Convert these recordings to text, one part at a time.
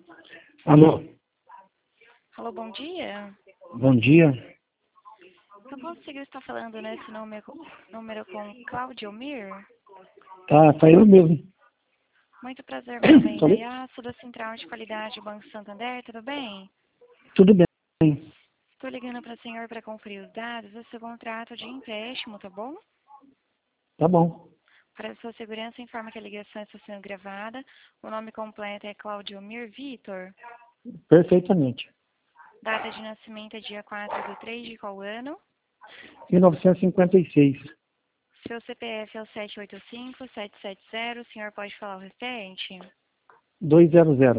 Alô, Alô, bom dia. bom dia. Eu consigo estar falando nesse número com Cláudio Mir? Tá eu mesmo. Muito prazer, meu nome é Falei? Indaiá, sou da Central de Qualidade do Banco Santander, tudo bem? Tudo bem. Estou ligando para o senhor para conferir os dados do seu contrato de empréstimo, tá bom? Tá bom. Para sua segurança, informa que a ligação está sendo gravada. O nome completo é Cláudio Mir Vitor. Perfeitamente. Data de nascimento é dia 4/3 de qual ano? 1956. Seu CPF é o 785-770, o senhor pode falar o restante? 200.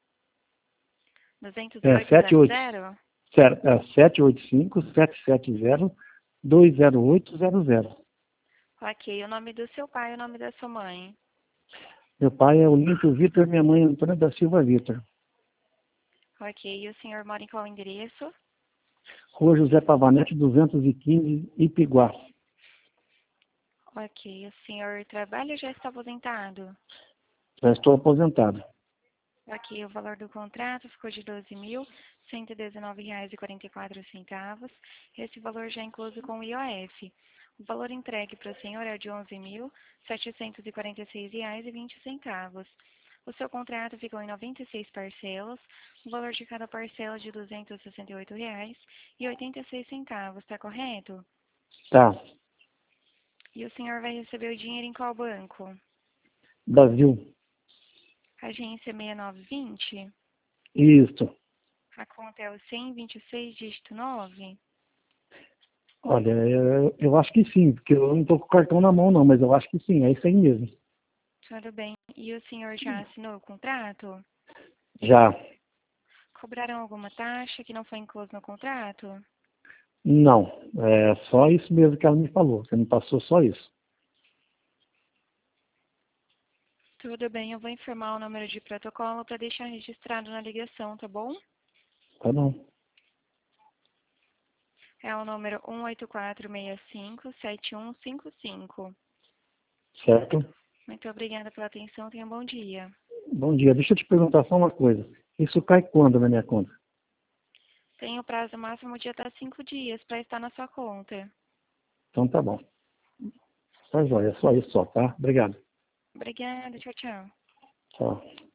É, 78. 20800? Certo, é 785-770-20800. Ok, o nome do seu pai e o nome da sua mãe. Meu pai é Olímpio Vitor, minha mãe é Antônia da Silva Vitor. Ok, e o senhor mora em qual endereço? Rua José Pavanete, 215, Ipiguá. Ok, o senhor trabalha ou já está aposentado? Já estou aposentado. Ok, o valor do contrato ficou de R$ 12.119,44. Esse valor já é incluso com o IOF. O valor entregue para o senhor é de R$ 11.746,20. O seu contrato ficou em 96 parcelas. O valor de cada parcela é de R$ 268,86, está correto? Tá. E o senhor vai receber o dinheiro em qual banco? Brasil. Agência 6920? Isso. A conta é o 126, dígito 9? Olha, eu acho que sim, porque eu não tô com o cartão na mão não, mas eu acho que sim, é isso aí mesmo. Tudo bem. E o senhor já assinou o contrato? Já. Cobraram alguma taxa que não foi incluso no contrato? Não, é só isso mesmo que ela me falou. Você me passou só isso. Tudo bem, eu vou informar o número de protocolo para deixar registrado na ligação, tá bom? Tá bom. É o número 18465-7155. Certo? Muito obrigada pela atenção, tenha um bom dia. Bom dia. Deixa eu te perguntar só uma coisa. Isso cai quando na minha conta? Tem o prazo máximo de até 5 dias para estar na sua conta. Então tá bom. Tá joia. Só isso só, tá? Obrigado. Obrigada, tchau, tchau. Tchau.